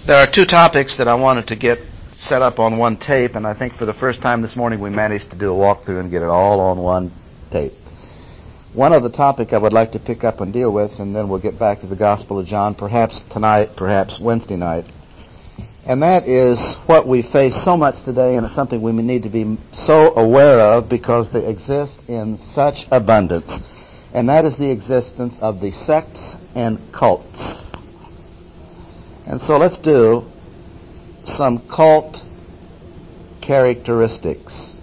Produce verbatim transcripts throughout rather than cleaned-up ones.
There are two topics that I wanted to get set up on one tape, and I think for the first time this morning we managed to do a walkthrough and get it all on one tape. One other topic I would like to pick up and deal with, and then we'll get back to the Gospel of John, perhaps tonight, perhaps Wednesday night. And that is what we face so much today, and it's something we need to be so aware of because they exist in such abundance. And that is the existence of the sects and cults. And so let's do some cult characteristics.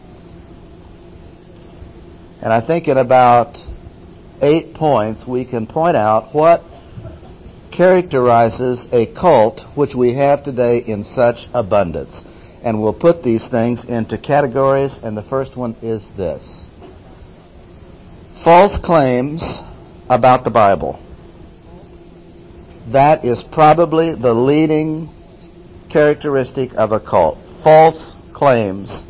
And I think in about eight points we can point out what characterizes a cult which we have today in such abundance. And we'll put these things into categories, and the first one is this: false claims about the Bible. That is probably the leading characteristic of a cult. False claims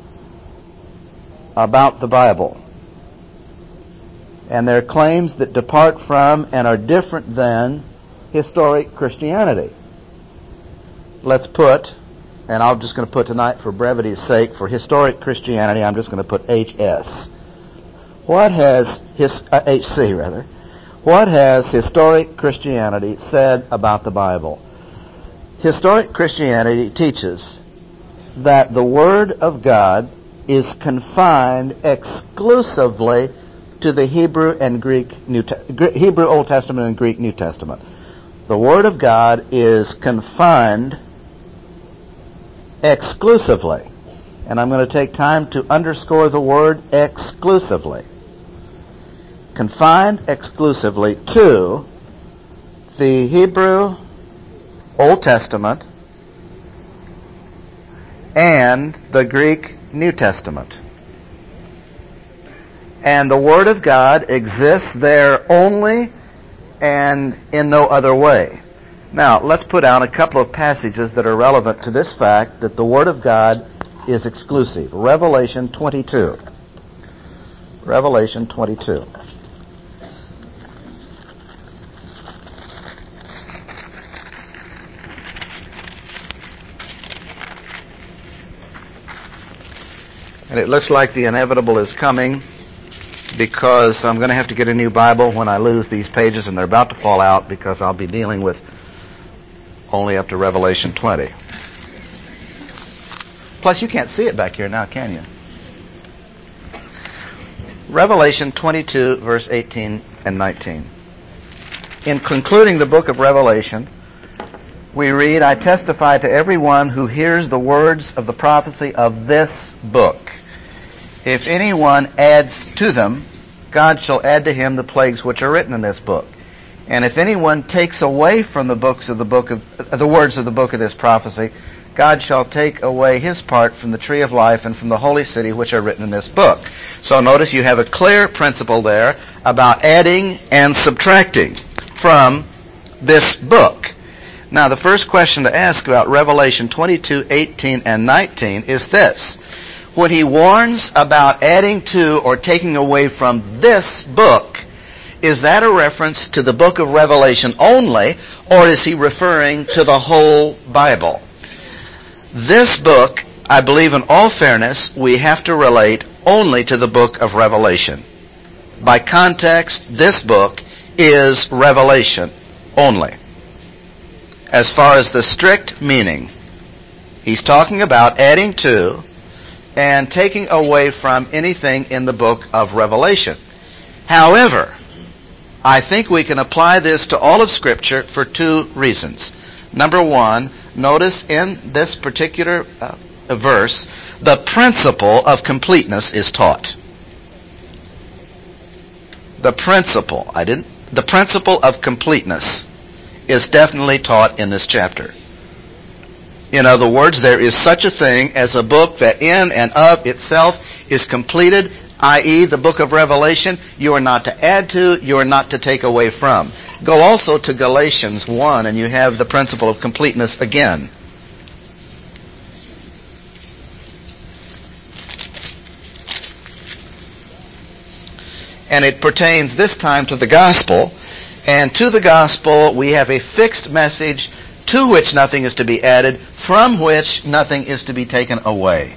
about the Bible. And they're claims that depart from and are different than historic Christianity. Let's put, and I'm just going to put tonight for brevity's sake, for historic Christianity, I'm just going to put H S. What has, his, uh, H C rather, what has historic Christianity said about the Bible? Historic Christianity teaches that the Word of God is confined exclusively to the Hebrew and Greek New Te- Hebrew Old Testament and Greek New Testament. The Word of God is confined exclusively. And I'm going to take time to underscore the word exclusively. Confined exclusively to the Hebrew Old Testament and the Greek New Testament. And the Word of God exists there only and in no other way. Now, let's put out a couple of passages that are relevant to this fact that the Word of God is exclusive. Revelation twenty-two. Revelation twenty-two. And it looks like the inevitable is coming, because I'm going to have to get a new Bible when I lose these pages, and they're about to fall out because I'll be dealing with only up to Revelation twenty. Plus, you can't see it back here now, can you? Revelation twenty-two, verse eighteen and nineteen. In concluding the book of Revelation, we read, "I testify to everyone who hears the words of the prophecy of this book. If anyone adds to them, God shall add to him the plagues which are written in this book. And if anyone takes away from the books of the book of uh, the words of the book of this prophecy, God shall take away his part from the tree of life and from the holy city which are written in this book." So notice you have a clear principle there about adding and subtracting from this book. Now, the first question to ask about Revelation twenty-two, eighteen, and nineteen is this: when he warns about adding to or taking away from this book, is that a reference to the book of Revelation only, or is he referring to the whole Bible? This book, I believe in all fairness, we have to relate only to the book of Revelation. By context, this book is Revelation only. As far as the strict meaning, he's talking about adding to and taking away from anything in the book of Revelation. However, I think we can apply this to all of Scripture for two reasons. Number one, notice in this particular uh, verse, the principle of completeness is taught. The principle, I didn't, the principle of completeness is definitely taught in this chapter. In other words, there is such a thing as a book that in and of itself is completed, that is the book of Revelation. You are not to add to, you are not to take away from. Go also to Galatians one, and you have the principle of completeness again. And it pertains this time to the gospel. And to the gospel, we have a fixed message to which nothing is to be added, from which nothing is to be taken away.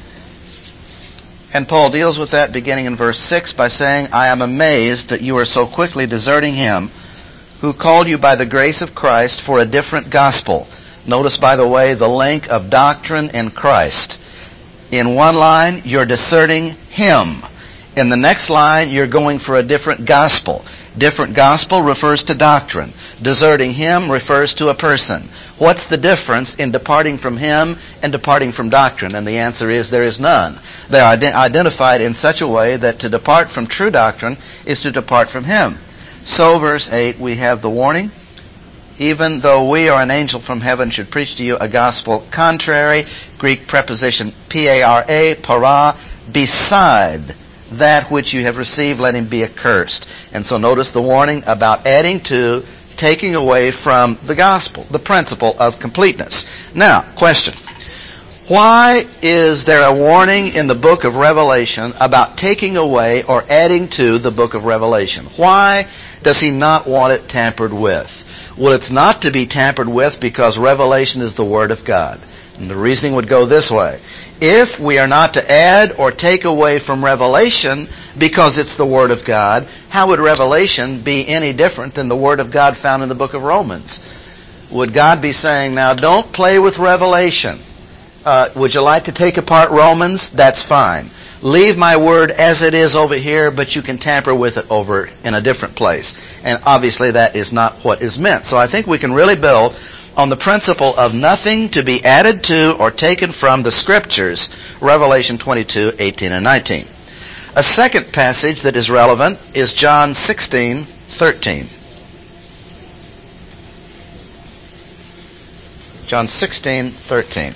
And Paul deals with that beginning in verse six by saying, I am amazed that you are so quickly deserting him who called you by the grace of Christ for a different gospel. Notice, by the way, the link of doctrine and Christ. In one line, you're deserting him. In the next line, you're going for a different gospel. Different gospel refers to doctrine. Deserting him refers to a person. What's the difference in departing from him and departing from doctrine? And the answer is there is none. They are ident- identified in such a way that to depart from true doctrine is to depart from him. So, verse eight, we have the warning. Even though we or an angel from heaven should preach to you a gospel contrary, Greek preposition para, para, beside that which you have received, let him be accursed. And so notice the warning about adding to, taking away from the gospel, the principle of completeness. Now, question. Why is there a warning in the book of Revelation about taking away or adding to the book of Revelation? Why does he not want it tampered with? Well, it's not to be tampered with because Revelation is the Word of God. And the reasoning would go this way. If we are not to add or take away from Revelation because it's the Word of God, how would Revelation be any different than the Word of God found in the book of Romans? Would God be saying, now don't play with Revelation? Uh, would you like to take apart Romans? That's fine. Leave my Word as it is over here, but you can tamper with it over in a different place. And obviously that is not what is meant. So I think we can really build on the principle of nothing to be added to or taken from the Scriptures, Revelation twenty-two, eighteen, and nineteen. A second passage that is relevant is John sixteen, thirteen. John sixteen, thirteen.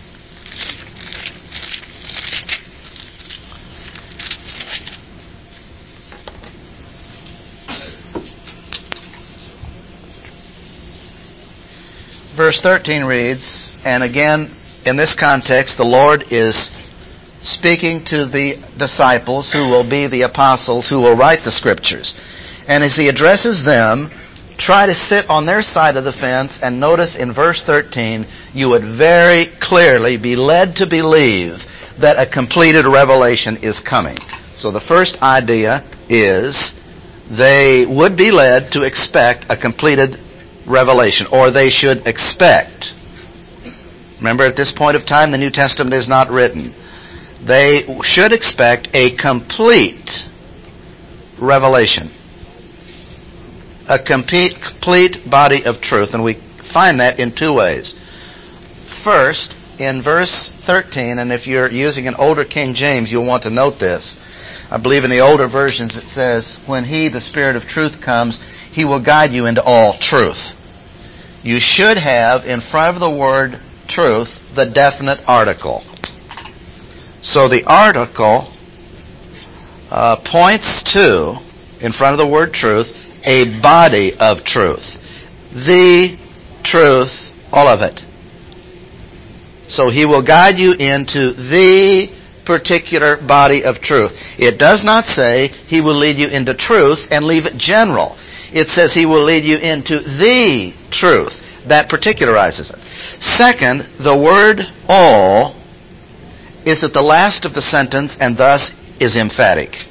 Verse thirteen reads, and again, in this context, the Lord is speaking to the disciples who will be the apostles who will write the Scriptures. And as he addresses them, try to sit on their side of the fence and notice in verse thirteen, you would very clearly be led to believe that a completed revelation is coming. So the first idea is they would be led to expect a completed revelation, or they should expect. Remember, at this point of time, the New Testament is not written. They should expect a complete revelation. A complete, complete body of truth. And we find that in two ways. First, in verse thirteen, and if you're using an older King James, you'll want to note this. I believe in the older versions it says, when he, the Spirit of truth, comes, he will guide you into all truth. You should have in front of the word truth the definite article. So the article uh, points to, in front of the word truth, a body of truth. The truth, all of it. So he will guide you into the particular body of truth. It does not say he will lead you into truth and leave it general. It says he will lead you into the truth. That particularizes it. Second, the word all is at the last of the sentence and thus is emphatic.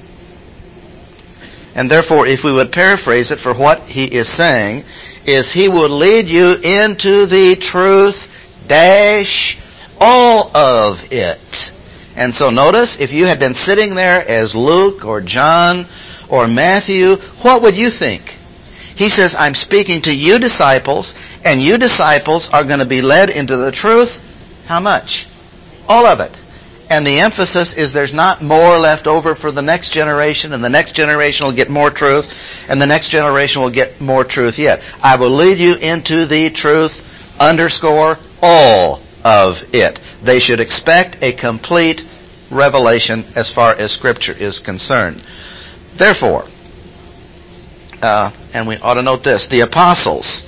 And therefore, if we would paraphrase it for what he is saying, is he will lead you into the truth, dash, all of it. And so notice, if you had been sitting there as Luke or John or Matthew, what would you think? He says, I'm speaking to you disciples, and you disciples are going to be led into the truth. How much? All of it. And the emphasis is there's not more left over for the next generation, and the next generation will get more truth, and the next generation will get more truth yet. I will lead you into the truth, underscore, all of it. They should expect a complete revelation as far as Scripture is concerned. Therefore, uh, and we ought to note this, the apostles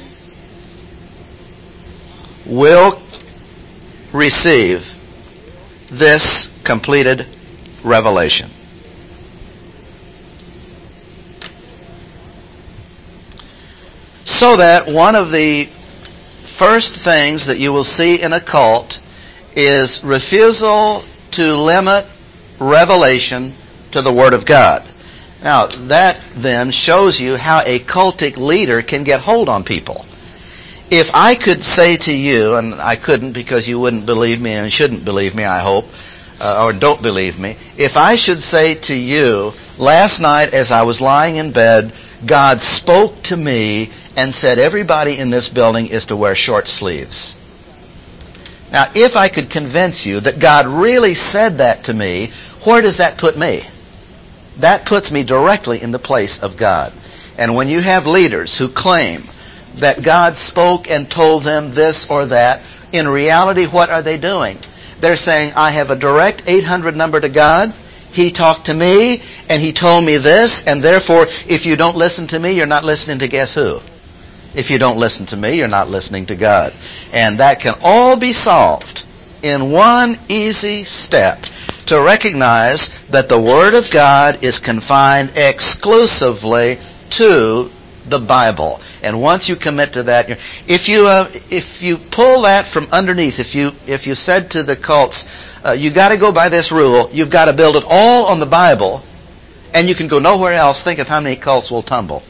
will receive this completed revelation. So that one of the first things that you will see in a cult is refusal to limit revelation to the Word of God. Now, that then shows you how a cultic leader can get hold on people. If I could say to you, and I couldn't because you wouldn't believe me and shouldn't believe me, I hope, uh, or don't believe me, if I should say to you, last night as I was lying in bed, God spoke to me and said everybody in this building is to wear short sleeves. Now, if I could convince you that God really said that to me, where does that put me? That puts me directly in the place of God. And when you have leaders who claim that God spoke and told them this or that, in reality, what are they doing? They're saying, I have a direct eight hundred number to God. He talked to me, and He told me this, and therefore, if you don't listen to me, you're not listening to guess who? If you don't listen to me, you're not listening to God. And that can all be solved in one easy step, to recognize that the Word of God is confined exclusively to the Bible. And once you commit to that, if you uh, if you pull that from underneath, if you if you said to the cults, uh, you got to go by this rule, you've got to build it all on the Bible, and you can go nowhere else, think of how many cults will tumble.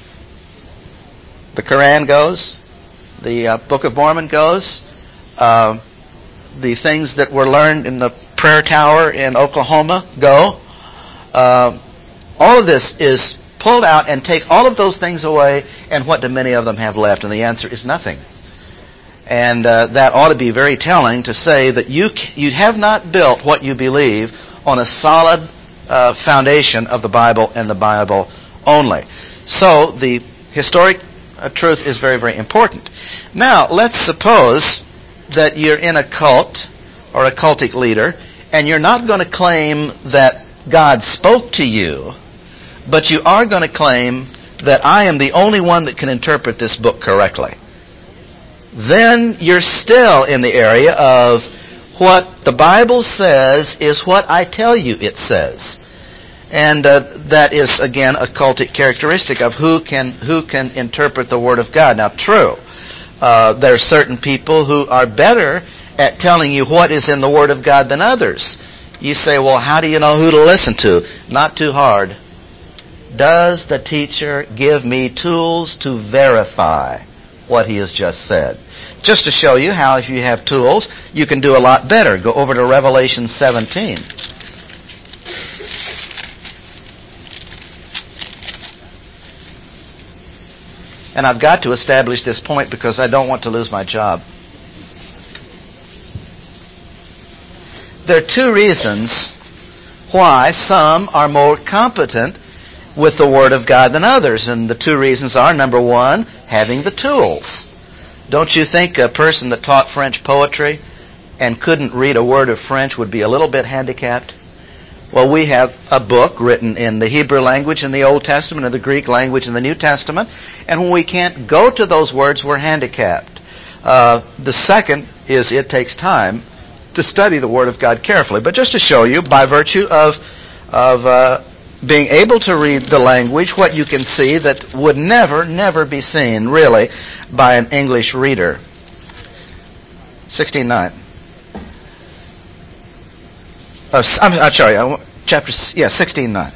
The Quran goes, the uh, Book of Mormon goes, uh, the things that were learned in the prayer tower in Oklahoma go. Uh, all of this is pulled out, and take all of those things away, and what do many of them have left? And the answer is nothing. And uh, that ought to be very telling to say that you you have not built what you believe on a solid uh, foundation of the Bible and the Bible only. So the historic uh, truth is very, very important. Now, let's suppose that you're in a cult or a cultic leader, and you're not going to claim that God spoke to you, but you are going to claim that I am the only one that can interpret this book correctly. Then you're still in the area of what the Bible says is what I tell you it says. And uh, that is, again, a cultic characteristic of who can who can interpret the Word of God. Now, true, uh, there are certain people who are better at telling you what is in the Word of God than others. You say, well, how do you know who to listen to? Not too hard. Does the teacher give me tools to verify what he has just said? Just to show you how, if you have tools, you can do a lot better. Go over to Revelation seventeen. And I've got to establish this point because I don't want to lose my job. There are two reasons why some are more competent with the Word of God than others. And the two reasons are, number one, having the tools. Don't you think a person that taught French poetry and couldn't read a word of French would be a little bit handicapped? Well, we have a book written in the Hebrew language in the Old Testament and the Greek language in the New Testament, and when we can't go to those words, we're handicapped. Uh, the second is it takes time to study the Word of God carefully. But just to show you, by virtue of of uh, being able to read the language, what you can see that would never, never be seen, really, by an English reader. sixteen nine. Uh, I'm, I'm sorry, chapter, yeah, sixteen nine.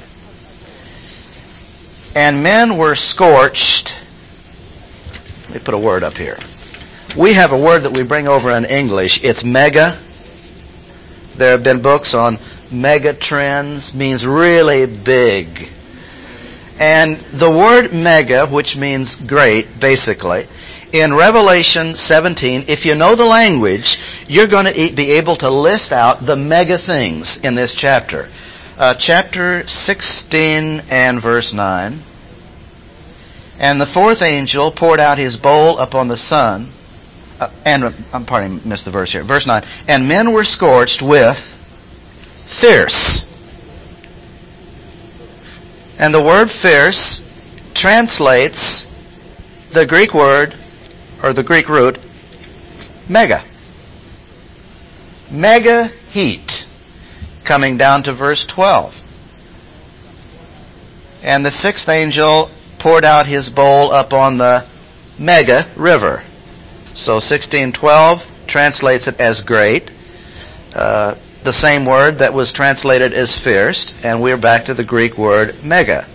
And men were scorched. Let me put a word up here. We have a word that we bring over in English. It's mega. There have been books on mega trends, means really big. And the word mega, which means great, basically, in Revelation seventeen, if you know the language, you're going to be able to list out the mega things in this chapter. Uh, chapter sixteen and verse nine. And the fourth angel poured out his bowl upon the sun. Uh, and, I'm pardon, I missed the verse here. Verse nine. And men were scorched with fierce. And the word fierce translates the Greek word, or the Greek root, mega. Mega heat. Coming down to verse twelve. And the sixth angel poured out his bowl upon the mega river. So sixteen twelve translates it as great, uh, the same word that was translated as fierce, and we're back to the Greek word mega.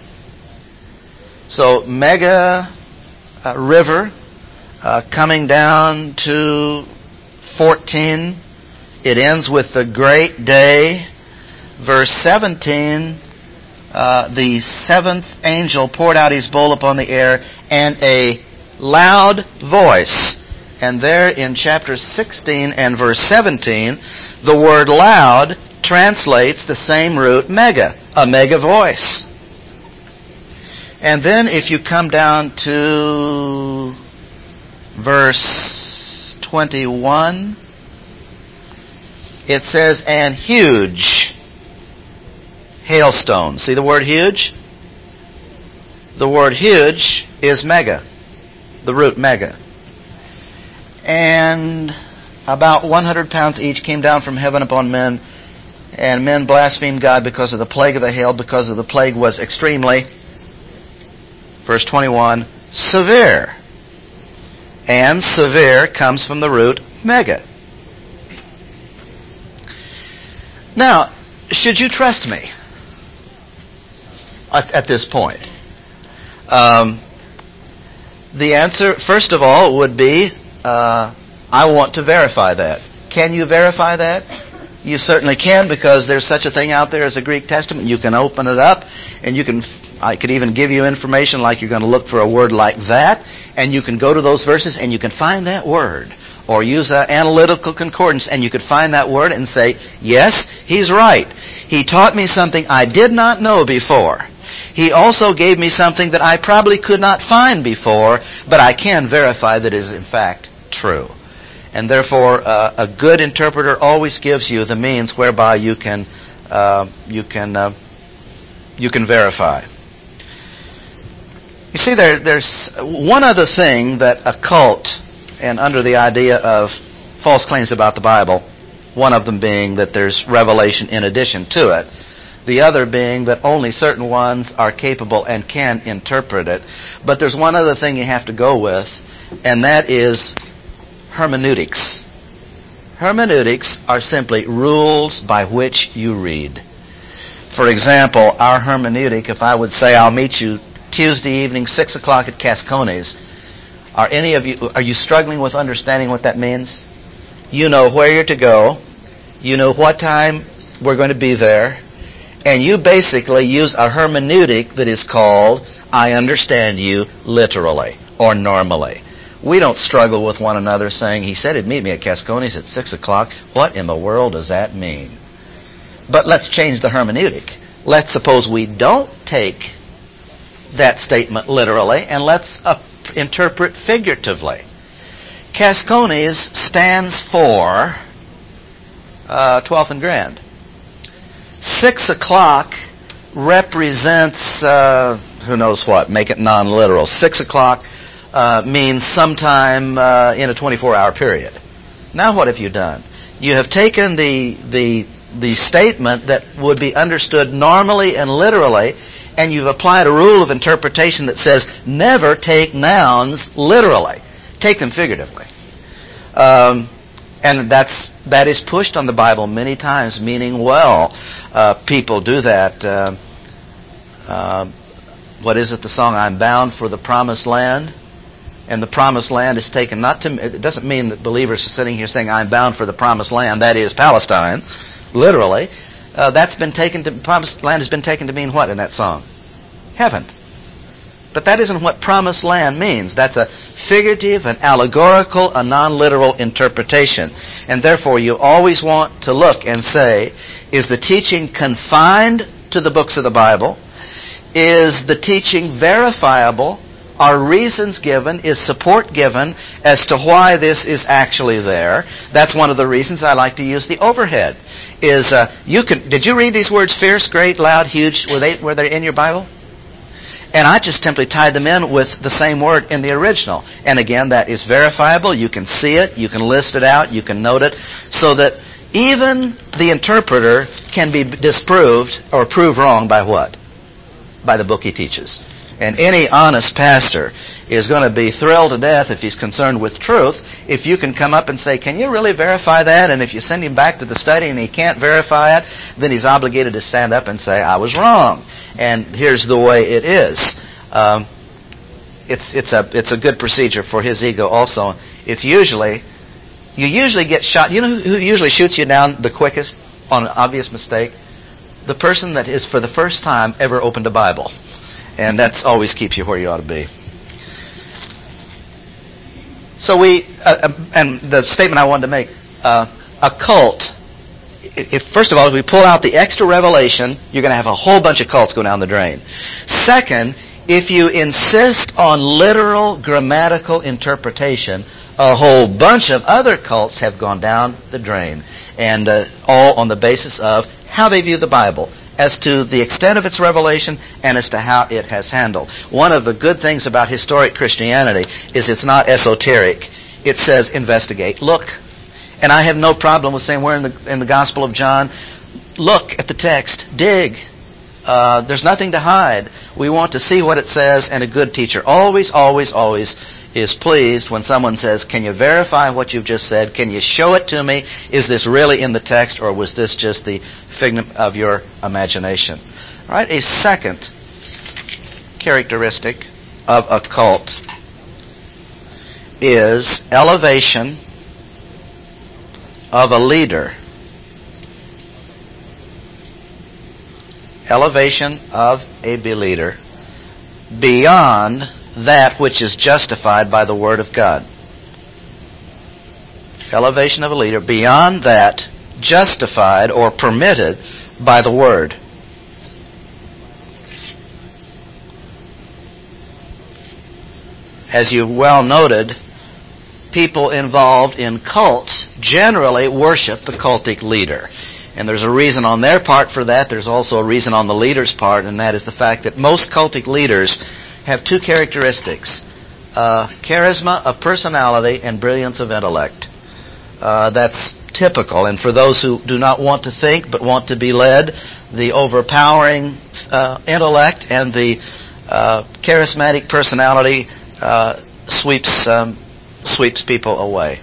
So mega uh, river uh, coming down to fourteen. It ends with the great day. Verse seventeen, uh, the seventh angel poured out his bowl upon the air, and a loud voice. And there in chapter sixteen and verse seventeen, the word loud translates the same root mega, a mega voice. And then if you come down to verse twenty-one, it says, and huge hailstone. See the word huge? The word huge is mega, the root mega. And about one hundred pounds each came down from heaven upon men, and men blasphemed God because of the plague of the hail, because of the plague was extremely, verse twenty-one, severe. And severe comes from the root mega. Now, should you trust me at, at this point? Um, the answer, first of all, would be, uh, I want to verify that. Can you verify that? You certainly can, because there's such a thing out there as a Greek Testament. You can open it up, and you can, I could even give you information like you're going to look for a word like that, and you can go to those verses and you can find that word. Or use an analytical concordance, and you could find that word and say, yes, he's right. He taught me something I did not know before. He also gave me something that I probably could not find before, but I can verify that it is in fact true. And therefore, uh, a good interpreter always gives you the means whereby you can uh, you can uh, you can verify. You see, there, there's one other thing that a cult, and under the idea of false claims about the Bible, one of them being that there's revelation in addition to it, the other being that only certain ones are capable and can interpret it. But there's one other thing you have to go with, and that is hermeneutics. Hermeneutics are simply rules by which you read. For example, our hermeneutic, if I would say I'll meet you Tuesday evening, six o'clock at Cascones, are any of you, are you struggling with understanding what that means? You know where you're to go, you know what time we're going to be there, and you basically use a hermeneutic that is called, I understand you literally, or normally. We don't struggle with one another saying, he said he'd meet me at Cascones at six o'clock. What in the world does that mean? But let's change the hermeneutic. Let's suppose we don't take that statement literally, and let's uh, interpret figuratively. Cascones stands for uh, twelfth and Grand. Six o'clock represents, uh, who knows what, make it non-literal. Six o'clock uh, means sometime uh, in a twenty-four hour period. Now what have you done? You have taken the, the, the statement that would be understood normally and literally, and you've applied a rule of interpretation that says never take nouns literally. Take them figuratively. Um, and that's that is pushed on the Bible many times, meaning well. Uh, people do that. Uh, uh, what is it, the song, I'm bound for the promised land? And the promised land is taken not to, it doesn't mean that believers are sitting here saying, I'm bound for the promised land, that is Palestine, literally. Uh, that's been taken to, promised land has been taken to mean what in that song? Heaven. But that isn't what promised land means. That's a figurative, an allegorical, a non-literal interpretation. And therefore you always want to look and say, is the teaching confined to the books of the Bible? Is the teaching verifiable? Are reasons given? Is support given as to why this is actually there? That's one of the reasons I like to use the overhead. Is uh, you can? Did you read these words? Fierce, great, loud, huge. Were they were they in your Bible? And I just simply tied them in with the same word in the original. And again, that is verifiable. You can see it. You can list it out. You can note it, so that even the interpreter can be disproved or proved wrong by what? By the book he teaches. And any honest pastor is going to be thrilled to death if he's concerned with truth. If you can come up and say, can you really verify that? And if you send him back to the study and he can't verify it, then he's obligated to stand up and say, I was wrong. And here's the way it is. Um, it's, it's a, it's a good procedure for his ego also. It's usually, you usually get shot. You know who usually shoots you down the quickest on an obvious mistake? The person that is for the first time ever opened a Bible. And that's always keeps you where you ought to be. So we, uh, and the statement I wanted to make, uh, a cult, if first of all, if we pull out the extra revelation, you're going to have a whole bunch of cults go down the drain. Second, if you insist on literal grammatical interpretation, a whole bunch of other cults have gone down the drain. And uh, all on the basis of how they view the Bible, as to the extent of its revelation and as to how it has handled. One of the good things about historic Christianity is it's not esoteric. It says investigate, look. And I have no problem with saying we're in the in the Gospel of John. Look at the text, dig. Uh, there's nothing to hide. We want to see what it says, and a good teacher always, always, always is pleased when someone says, can you verify what you've just said? Can you show it to me? Is this really in the text, or was this just the figment of your imagination? All right, a second characteristic of a cult is elevation of a leader. Elevation of a leader beyond that which is justified by the Word of God. Elevation of a leader beyond that justified or permitted by the Word. As you well noted, people involved in cults generally worship the cultic leader. And there's a reason on their part for that. There's also a reason on the leader's part, and that is the fact that most cultic leaders have two characteristics. Uh, charisma of personality and brilliance of intellect. Uh, that's typical. And for those who do not want to think but want to be led, the overpowering uh, intellect and the uh, charismatic personality uh, sweeps um, sweeps people away.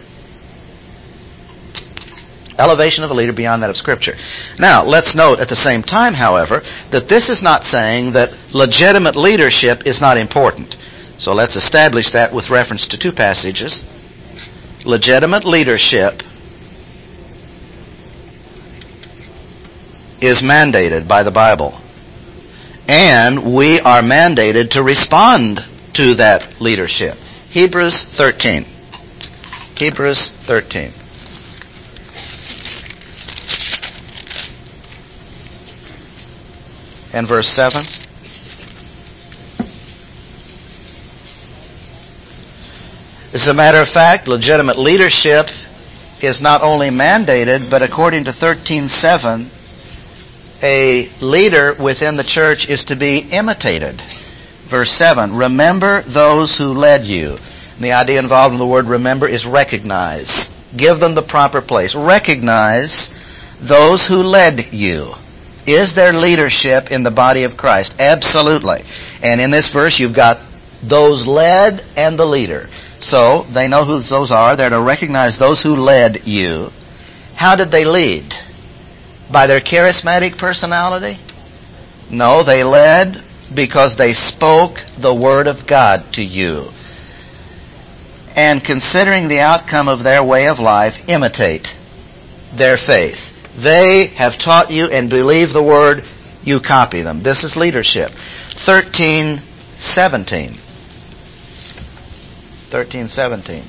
Elevation of a leader beyond that of Scripture. Now, let's note at the same time, however, that this is not saying that legitimate leadership is not important. So let's establish that with reference to two passages. Legitimate leadership is mandated by the Bible. And we are mandated to respond to that leadership. Hebrews thirteen. Hebrews thirteen. And verse seven. As a matter of fact, legitimate leadership is not only mandated, but according to thirteen seven, a leader within the church is to be imitated. Verse seven, remember those who led you. And the idea involved in the word remember is recognize. Give them the proper place. Recognize those who led you. Is there leadership in the body of Christ? Absolutely. And in this verse you've got those led and the leader. So they know who those are. They're to recognize those who led you. How did they lead? By their charismatic personality? No, they led because they spoke the Word of God to you. And considering the outcome of their way of life, imitate their faith. They have taught you and believe the Word, you copy them. This is leadership. thirteen seventeen. thirteen seventeen.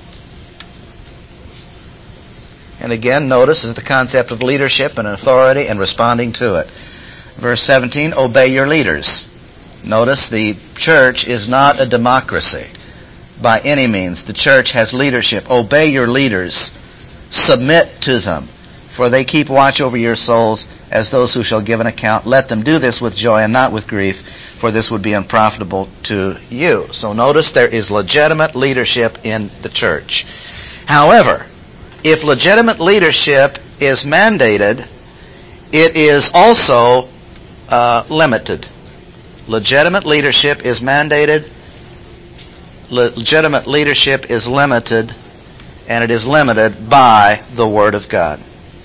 And again, notice is the concept of leadership and authority and responding to it. Verse seventeen, obey your leaders. Notice the church is not a democracy by any means. The church has leadership. Obey your leaders. Submit to them. For they keep watch over your souls as those who shall give an account. Let them do this with joy and not with grief, for this would be unprofitable to you. So notice there is legitimate leadership in the church. However, if legitimate leadership is mandated, it is also uh, limited. Legitimate leadership is mandated, legitimate leadership is limited, and it is limited by the Word of God.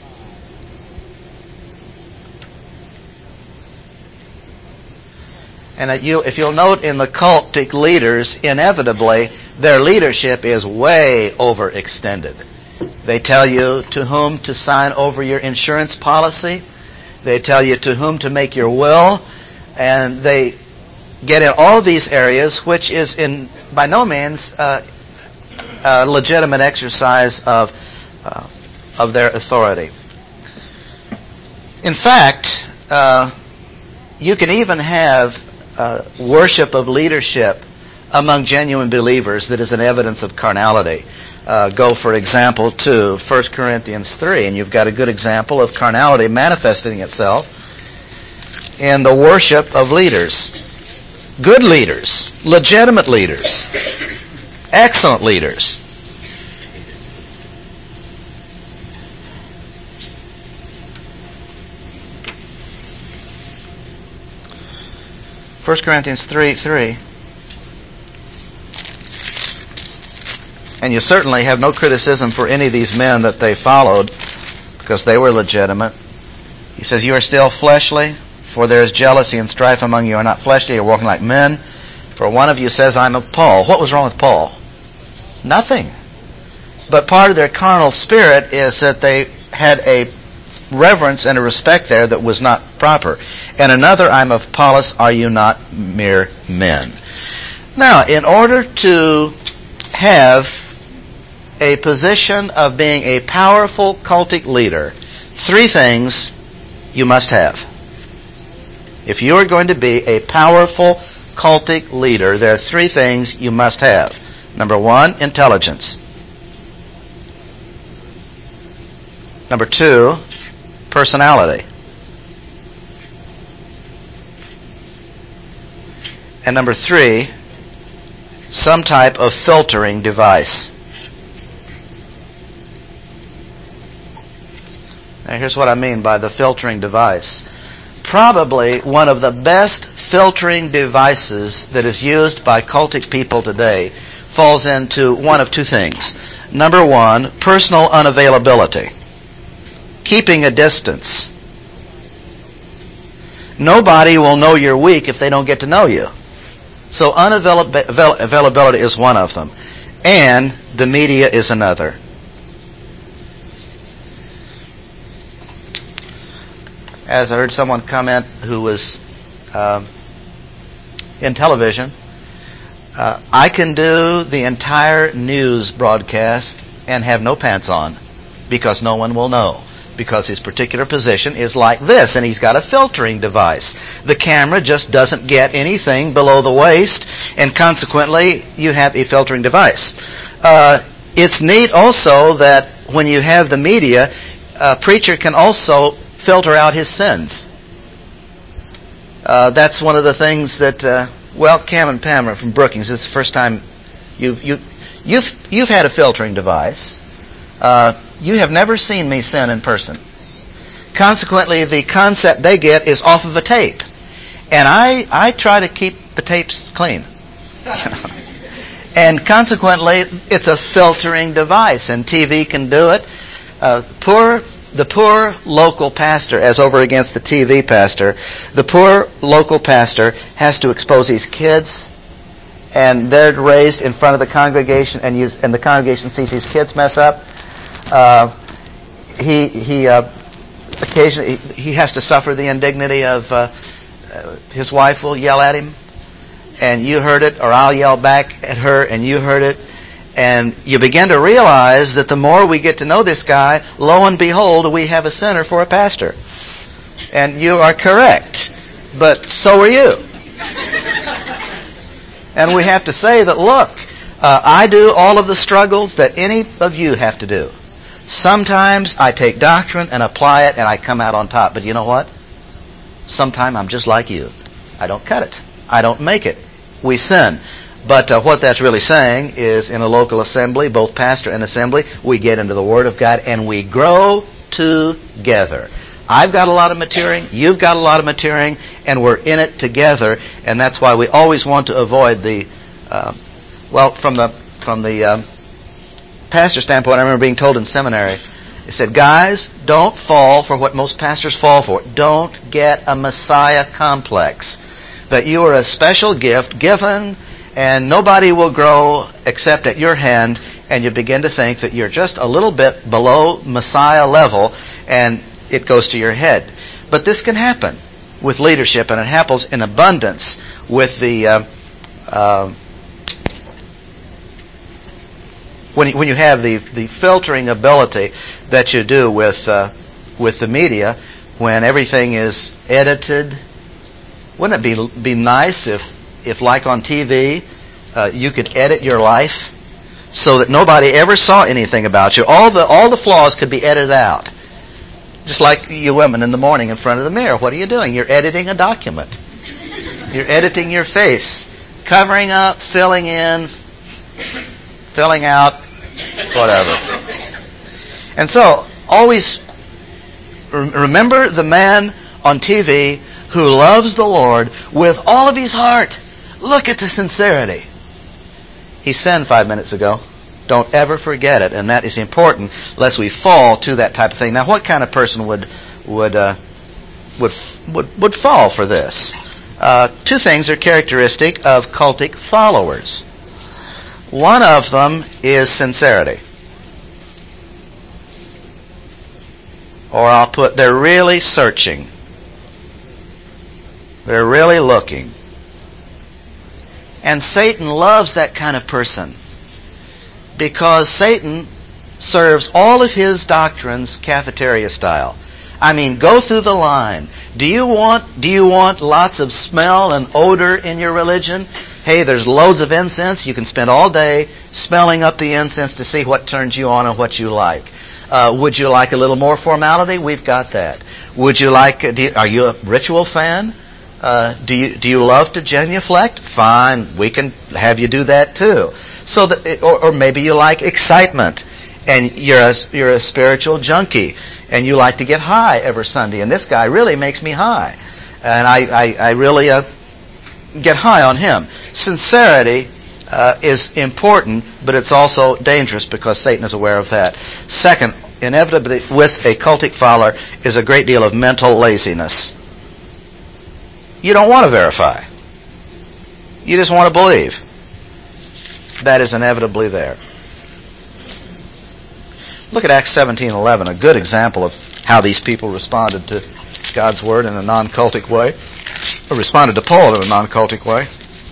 And that you, if you'll note in the cultic leaders, inevitably, their leadership is way overextended. They tell you to whom to sign over your insurance policy. They tell you to whom to make your will. And they get in all these areas, which is in by no means uh, a legitimate exercise of uh, of their authority. In fact, uh, you can even have uh, worship of leadership among genuine believers that is an evidence of carnality. Uh, go, for example, to First Corinthians three, and you've got a good example of carnality manifesting itself in the worship of leaders. Good leaders, legitimate leaders, excellent leaders. First Corinthians three three. And you certainly have no criticism for any of these men that they followed, because they were legitimate. He says, you are still fleshly, for there is jealousy and strife among you. You are not fleshly, you are walking like men. For one of you says, I'm of Paul. What was wrong with Paul? Nothing. But part of their carnal spirit is that they had a reverence and a respect there that was not proper. And another, I'm of Apollos, are you not mere men? Now, in order to have a position of being a powerful cultic leader, three things you must have. If you are going to be a powerful cultic leader, there are three things you must have. Number one, intelligence. Number two, personality. And number three, some type of filtering device. Now here's what I mean by the filtering device. Probably one of the best filtering devices that is used by cultic people today falls into one of two things. Number one, personal unavailability. Keeping a distance. Nobody will know you're weak if they don't get to know you. So unavailability is one of them. And the media is another. As I heard someone comment who was uh, in television, uh, I can do the entire news broadcast and have no pants on because no one will know. Because his particular position is like this, and he's got a filtering device. The camera just doesn't get anything below the waist, and consequently, you have a filtering device. Uh, it's neat also that when you have the media, a preacher can also filter out his sins. Uh, that's one of the things that, uh, well, Cam and Pam are from Brookings. It's the first time you've you, you've you've had a filtering device. Uh, you have never seen me sin in person. Consequently, the concept they get is off of a tape. And I, I try to keep the tapes clean. And consequently, it's a filtering device, and T V can do it. Uh, poor, the poor local pastor, as over against the T V pastor, the poor local pastor has to expose his kids, and they're raised in front of the congregation, and, you, and the congregation sees his kids mess up. Uh, he he uh, occasionally he, he has to suffer the indignity of uh, uh, his wife will yell at him, and you heard it, or I'll yell back at her, and you heard it, and you begin to realize that the more we get to know this guy, lo and behold, we have a sinner for a pastor. And you are correct, but so are you. And we have to say that, look, uh, I do all of the struggles that any of you have to do. Sometimes I take doctrine and apply it and I come out on top. But you know what? Sometimes I'm just like you. I don't cut it. I don't make it. We sin. But uh, what that's really saying is in a local assembly, both pastor and assembly, we get into the Word of God and we grow together. I've got a lot of maturing, you've got a lot of maturing, and we're in it together. And that's why we always want to avoid the uh, Well, from the from the um, pastor standpoint, I remember being told in seminary, it said, guys, don't fall for what most pastors fall for. Don't get a Messiah complex. That you are a special gift given, and nobody will grow except at your hand, and you begin to think that you're just a little bit below Messiah level, and it goes to your head. But this can happen with leadership, and it happens in abundance with the uh, uh, when you, when you have the the filtering ability that you do with uh, with the media, when everything is edited. Wouldn't it be be nice if if like on T V uh, you could edit your life so that nobody ever saw anything about you? All the all the flaws could be edited out. Just like you women in the morning in front of the mirror. What are you doing? You're editing a document. You're editing your face, covering up, filling in, filling out, whatever. And so, always remember the man on T V who loves the Lord with all of his heart. Look at the sincerity. He sinned five minutes ago. Don't ever forget it, and that is important, lest we fall to that type of thing. Now, what kind of person would would uh, would would would fall for this? Uh, two things are characteristic of cultic followers. One of them is sincerity, or I'll put they're really searching. They're really looking. And Satan loves that kind of person, because Satan serves all of his doctrines cafeteria style. I mean, go through the line. Do you want do you want lots of smell and odor in your religion? Hey, there's loads of incense. You can spend all day smelling up the incense to see what turns you on and what you like. Uh, would you like a little more formality? We've got that. Would you like? Do you, are you a ritual fan? Uh, do you do you love to genuflect? Fine, we can have you do that too. So that, it, or, or maybe you like excitement, and you're a you're a spiritual junkie, and you like to get high every Sunday. And this guy really makes me high, and I I, I really uh, get high on him. Sincerity uh, is important, but it's also dangerous because Satan is aware of that. Second, inevitably with a cultic follower is a great deal of mental laziness. You don't want to verify. You just want to believe. That is inevitably there. Look at Acts seventeen eleven, a good example of how these people responded to God's Word in a non-cultic way, or responded to Paul in a non-cultic way.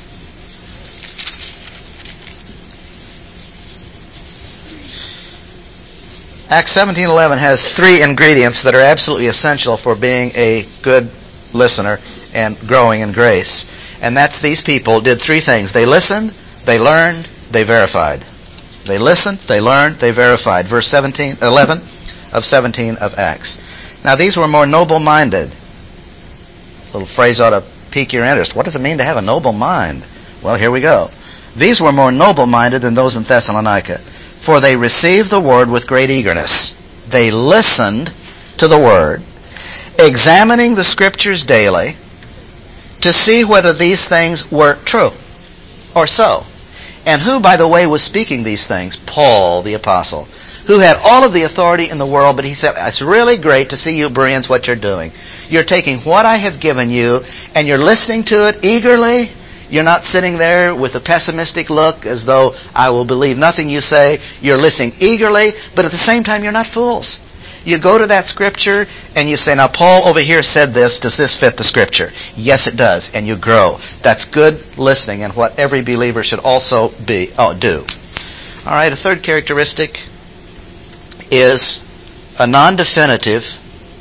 Acts seventeen eleven has three ingredients that are absolutely essential for being a good listener and growing in grace. And that's these people did three things. They listened, they learned, they verified. They listened, they learned, they verified. Verse seventeen, eleven of seventeen of Acts. Now these were more noble-minded. A little phrase ought to pique your interest. What does it mean to have a noble mind? Well, here we go. These were more noble-minded than those in Thessalonica, for they received the word with great eagerness. They listened to the word, examining the scriptures daily, to see whether these things were true or so. And who, by the way, was speaking these things? Paul, the apostle, who had all of the authority in the world, but he said, it's really great to see you Bereans what you're doing. You're taking what I have given you, and you're listening to it eagerly. You're not sitting there with a pessimistic look as though I will believe nothing you say. You're listening eagerly, but at the same time, you're not fools. You go to that scripture and you say, now Paul over here said this, does this fit the scripture? Yes, it does, and you grow. That's good listening, and what every believer should also be oh, do. All right, a third characteristic is a non-definitive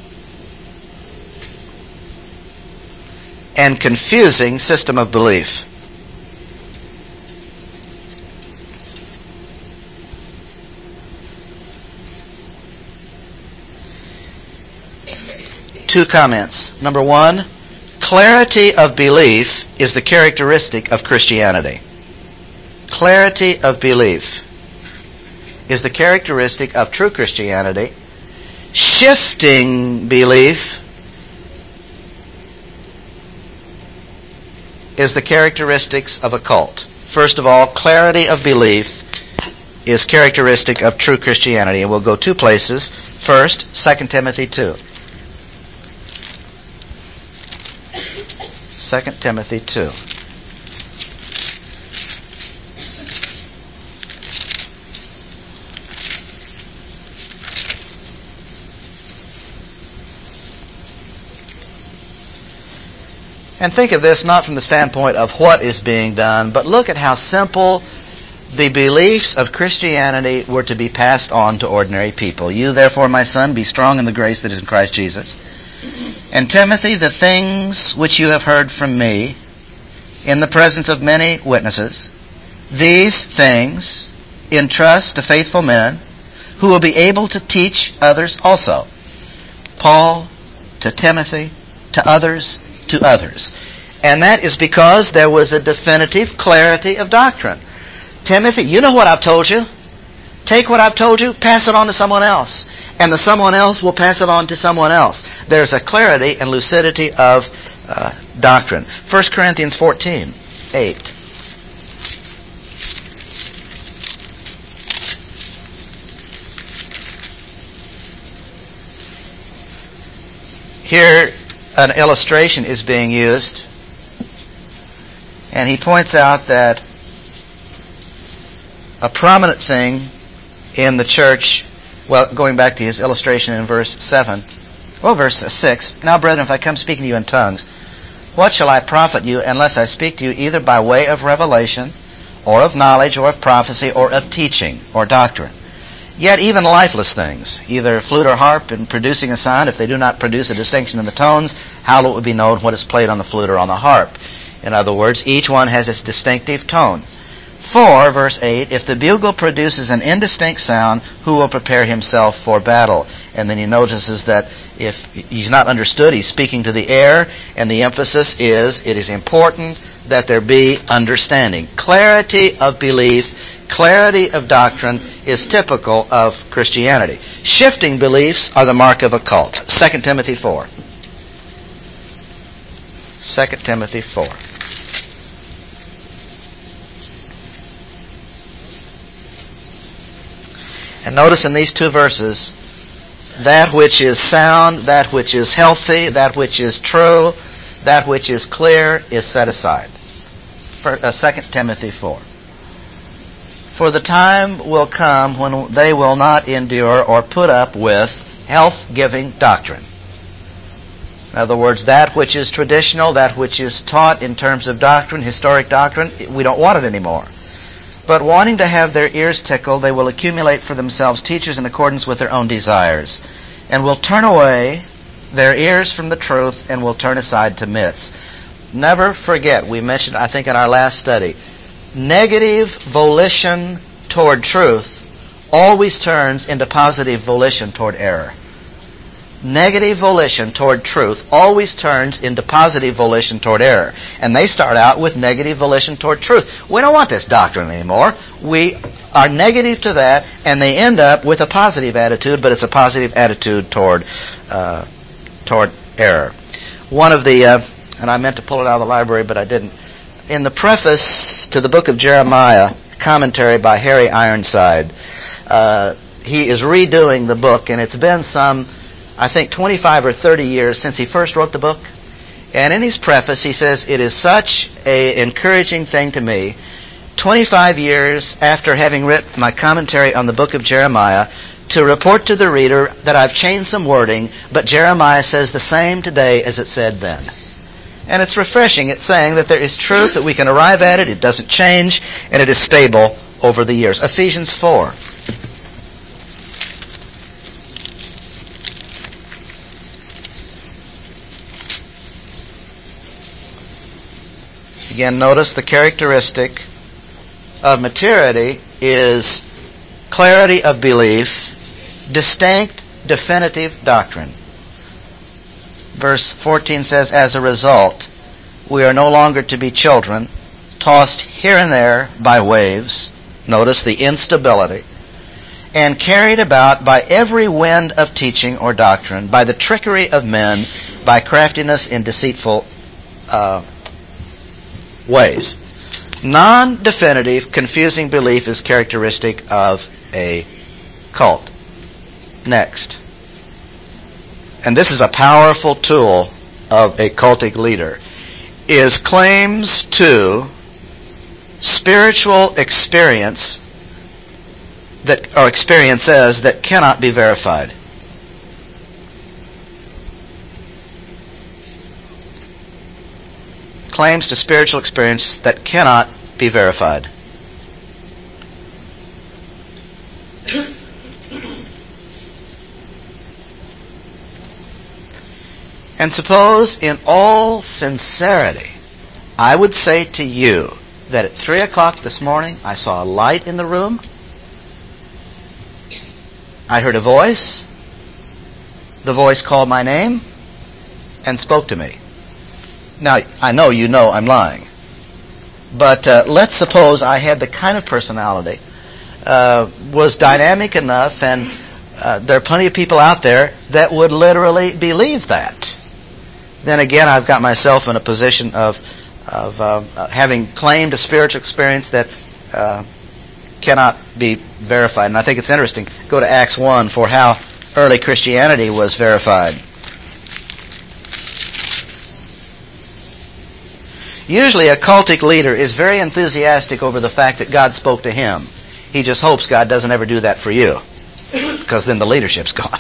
and confusing system of belief. Two comments. Number one, clarity of belief is the characteristic of Christianity. Clarity of belief is the characteristic of true Christianity. Shifting belief is the characteristics of a cult. First of all, clarity of belief is characteristic of true Christianity. And we'll go two places. First, Second Timothy two. Second Timothy two. And think of this not from the standpoint of what is being done, but look at how simple the beliefs of Christianity were to be passed on to ordinary people. You, therefore, my son, be strong in the grace that is in Christ Jesus. And Timothy, the things which you have heard from me in the presence of many witnesses, these things entrust to faithful men who will be able to teach others also. Paul to Timothy, to others, to others. And that is because there was a definitive clarity of doctrine. Timothy, you know what I've told you. Take what I've told you, pass it on to someone else. And the someone else will pass it on to someone else. There's a clarity and lucidity of uh, doctrine. First Corinthians fourteen, eight. Here, an illustration is being used, and he points out that a prominent thing in the church, well, going back to his illustration in verse seven, well, verse six, now, brethren, if I come speaking to you in tongues, what shall I profit you unless I speak to you either by way of revelation, or of knowledge, or of prophecy, or of teaching, or doctrine? Yet even lifeless things, either flute or harp, in producing a sound, if they do not produce a distinction in the tones, how will it be known what is played on the flute or on the harp? In other words, each one has its distinctive tone. For, verse eight, if the bugle produces an indistinct sound, who will prepare himself for battle? And then he notices that if he's not understood, he's speaking to the air, and the emphasis is, it is important that there be understanding. Clarity of belief, clarity of doctrine is typical of Christianity. Shifting beliefs are the mark of a cult. Second Timothy four. Second Timothy four. And notice in these two verses, that which is sound, that which is healthy, that which is true, that which is clear is set aside. For, uh, Second Timothy four. For the time will come when they will not endure or put up with health-giving doctrine. In other words, that which is traditional, that which is taught in terms of doctrine, historic doctrine, we don't want it anymore. But wanting to have their ears tickled, they will accumulate for themselves teachers in accordance with their own desires, and will turn away their ears from the truth and will turn aside to myths. Never forget, we mentioned, I think in our last study, negative volition toward truth always turns into positive volition toward error. Negative volition toward truth always turns into positive volition toward error. And they start out with negative volition toward truth. We don't want this doctrine anymore. We are negative to that, and they end up with a positive attitude, but it's a positive attitude toward uh, toward error. One of the, uh, and I meant to pull it out of the library, but I didn't. In the preface to the book of Jeremiah, commentary by Harry Ironside, uh, he is redoing the book, and it's been some, I think, twenty-five or thirty years since he first wrote the book. And in his preface, he says, it is such an encouraging thing to me, twenty-five years after having written my commentary on the book of Jeremiah, to report to the reader that I've changed some wording, but Jeremiah says the same today as it said then. And it's refreshing. It's saying that there is truth, that we can arrive at it, it doesn't change, and it is stable over the years. Ephesians four. Again, notice the characteristic of maturity is clarity of belief, distinct, definitive doctrine. Verse fourteen says, as a result, we are no longer to be children, tossed here and there by waves, notice the instability, and carried about by every wind of teaching or doctrine, by the trickery of men, by craftiness in deceitful uh, ways. Non-definitive, confusing belief is characteristic of a cult. Next. And this is a powerful tool of a cultic leader, is claims to spiritual experience that, or experiences that cannot be verified. Claims to spiritual experience that cannot be verified. And suppose in all sincerity, I would say to you that at three o'clock this morning I saw a light in the room, I heard a voice, the voice called my name and spoke to me. Now, I know you know I'm lying, but uh, let's suppose I had the kind of personality, uh, was dynamic enough, and uh, there are plenty of people out there that would literally believe that. Then again, I've got myself in a position of of uh, having claimed a spiritual experience that uh, cannot be verified. And I think it's interesting. Go to Acts one for how early Christianity was verified. Usually a cultic leader is very enthusiastic over the fact that God spoke to him. He just hopes God doesn't ever do that for you, because then the leadership's gone.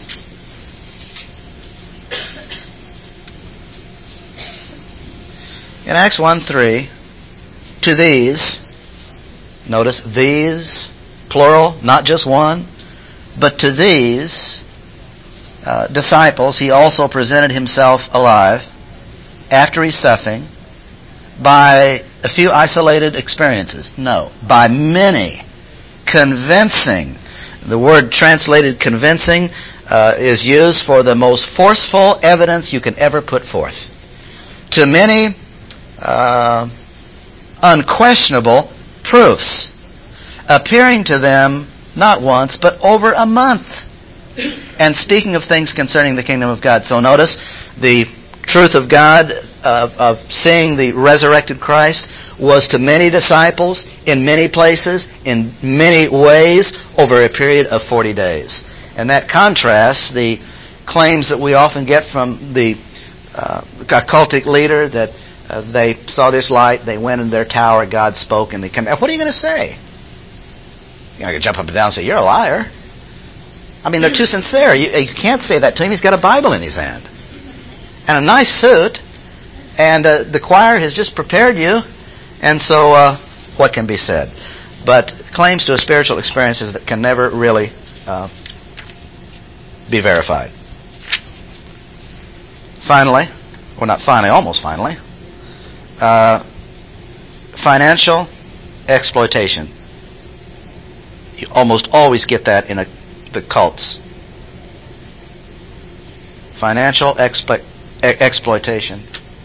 In Acts one three, to these, notice these, plural, not just one, but to these uh, disciples he also presented himself alive after his suffering by a few isolated experiences. No, by many convincing. The word translated convincing uh, is used for the most forceful evidence you can ever put forth. To many uh, unquestionable proofs, appearing to them not once but over a month, and speaking of things concerning the kingdom of God. So notice the truth of God, of, of seeing the resurrected Christ, was to many disciples in many places, in many ways, over a period of forty days. And that contrasts the claims that we often get from the uh, cultic leader that uh, they saw this light, they went in their tower, God spoke, and they come back. What are you going to say? You're going to jump up and down and say, you're a liar. I mean, they're too sincere. You, you can't say that to him. He's got a Bible in his hand and a nice suit, and uh, the choir has just prepared you, and so uh, what can be said? But claims to a spiritual experiences that can never really uh, be verified. Finally, or not finally, almost finally, uh, financial exploitation. You almost always get that in a, the cults. Financial explo- e- exploitation.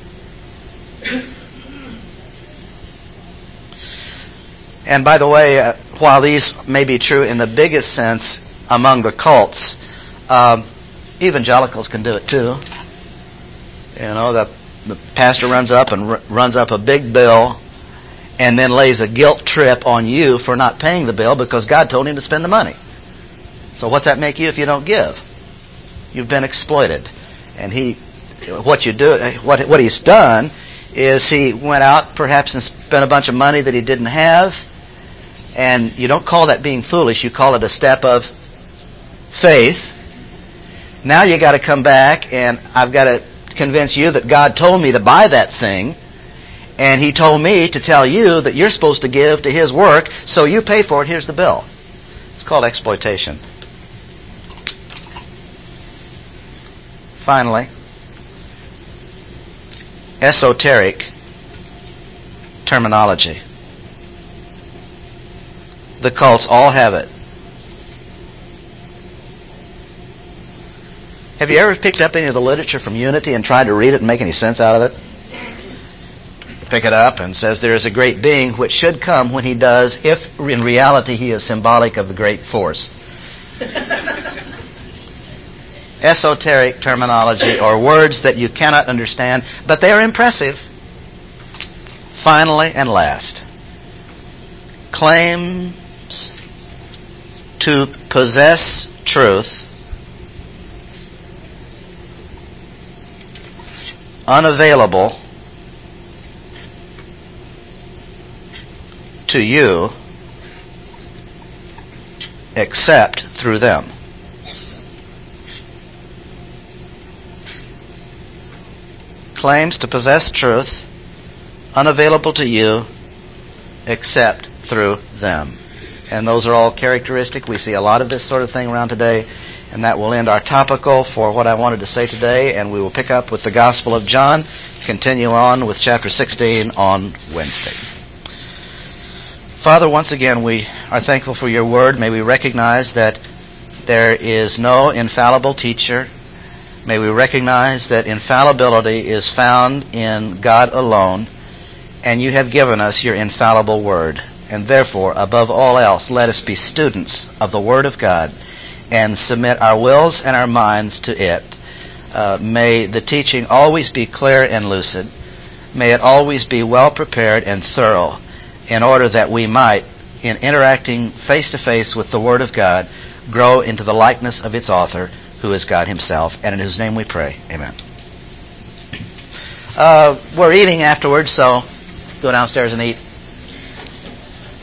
And by the way, uh, while these may be true in the biggest sense among the cults, um, evangelicals can do it too. You know, the, the pastor runs up and r- runs up a big bill and then lays a guilt trip on you for not paying the bill because God told him to spend the money. So what's that make you if you don't give? You've been exploited. And he, what you do, what what he's done is he went out perhaps and spent a bunch of money that he didn't have, and you don't call that being foolish, you call it a step of faith. Now you got to come back and I've got to convince you that God told me to buy that thing, and he told me to tell you that you're supposed to give to his work, so you pay for it, here's the bill. It's called exploitation. Finally, esoteric terminology. The cults all have it. Have you ever picked up any of the literature from Unity and tried to read it and make any sense out of it? You pick it up and says there is a great being which should come when he does, if in reality he is symbolic of the great force. Esoteric terminology, or words that you cannot understand, but they are impressive. Finally and last, claims to possess truth unavailable to you except through them. Claims to possess truth unavailable to you except through them. And those are all characteristic. We see a lot of this sort of thing around today. And that will end our topical for what I wanted to say today. And we will pick up with the Gospel of John, continue on with chapter sixteen on Wednesday. Father, once again, we are thankful for your word. May we recognize that there is no infallible teacher. May we recognize that infallibility is found in God alone. And you have given us your infallible word. And therefore, above all else, let us be students of the word of God and submit our wills and our minds to it. Uh, may the teaching always be clear and lucid. May it always be well prepared and thorough, in order that we might, in interacting face to face with the Word of God, grow into the likeness of its author, who is God himself, and in whose name we pray. Amen. Uh, we're eating afterwards, so go downstairs and eat.